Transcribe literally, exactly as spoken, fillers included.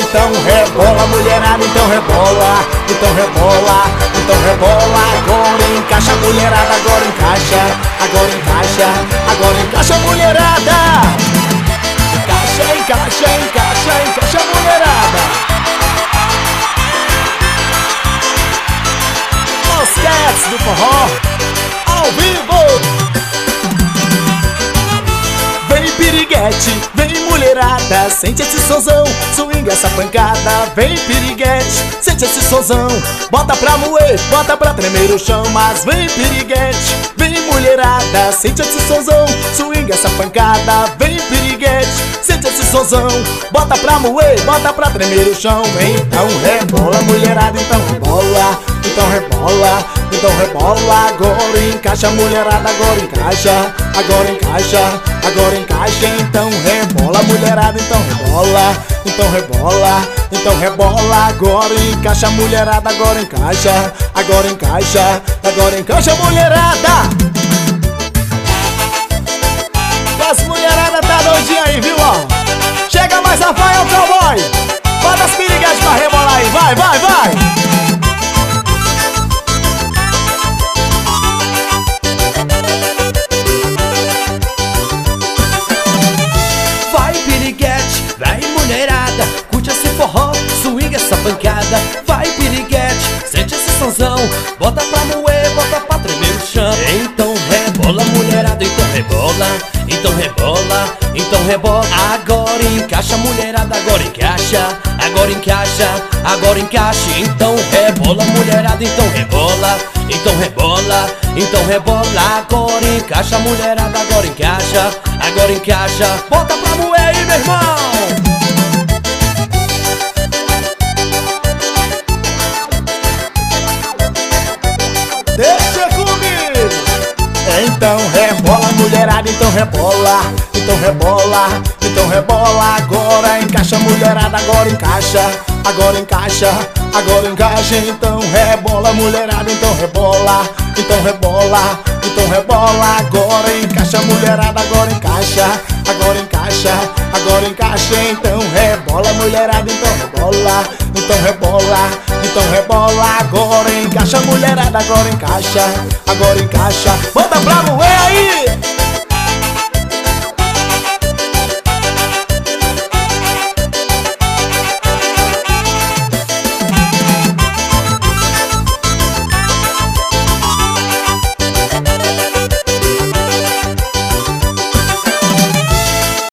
então rebola, mulherada, então rebola, então rebola, então rebola. Agora encaixa, mulherada, agora encaixa, agora encaixa, agora encaixa, mulherada. Encaixa, encaixa, encaixa, encaixa, mulherada. Os Cats do forró, ao vivo. Vem piriguete, vem mulherada, sente esse sonzão, swing essa pancada. Vem piriguete, sente esse sonzão, bota pra moer, bota pra tremer o chão. Mas vem piriguete, vem mulherada, sente esse sonzão, swing essa pancada. Vem piriguete, sente esse sonzão, bota pra moer, bota pra tremer o chão. Vem então rebola, mulherada, então rebola, então rebola, então rebola. Agora encaixa, mulherada, agora encaixa, agora encaixa, agora encaixa. Então rebola, mulherada, então rebola, então rebola, então rebola. Agora encaixa, mulherada, agora encaixa, agora encaixa, agora encaixa, mulherada. As mulherada tá doidinha aí, viu, ó. Chega mais, Rafael Cowboy, bota as piriguetes pra rebolar aí, vai, vai, vai. Vai mulherada, curte esse forró, swing essa pancada. Vai piriguete, sente esse sonzão, bota pra moer, bota pra tremer o chão. Então rebola, mulherada, então rebola, então rebola, então rebola. Agora encaixa, mulherada, agora encaixa, agora encaixa, agora encaixa. Então rebola, mulherada, então rebola, então rebola, então rebola. Agora encaixa, mulherada, agora encaixa, agora encaixa. Bota pra moer aí, meu irmão. Deixa comigo. Então rebola, mulherada, então rebola, então rebola, então rebola. Agora encaixa, mulherada, agora encaixa, agora encaixa, agora encaixa. Então rebola, mulherada, então rebola, então rebola, então rebola. Agora encaixa, mulherada, agora encaixa, agora encaixa, agora encaixa. Então rebola, mulherada, então rebola, então rebola, então rebola. Agora encaixa, mulherada, agora encaixa, agora encaixa. Bota pra moer aí.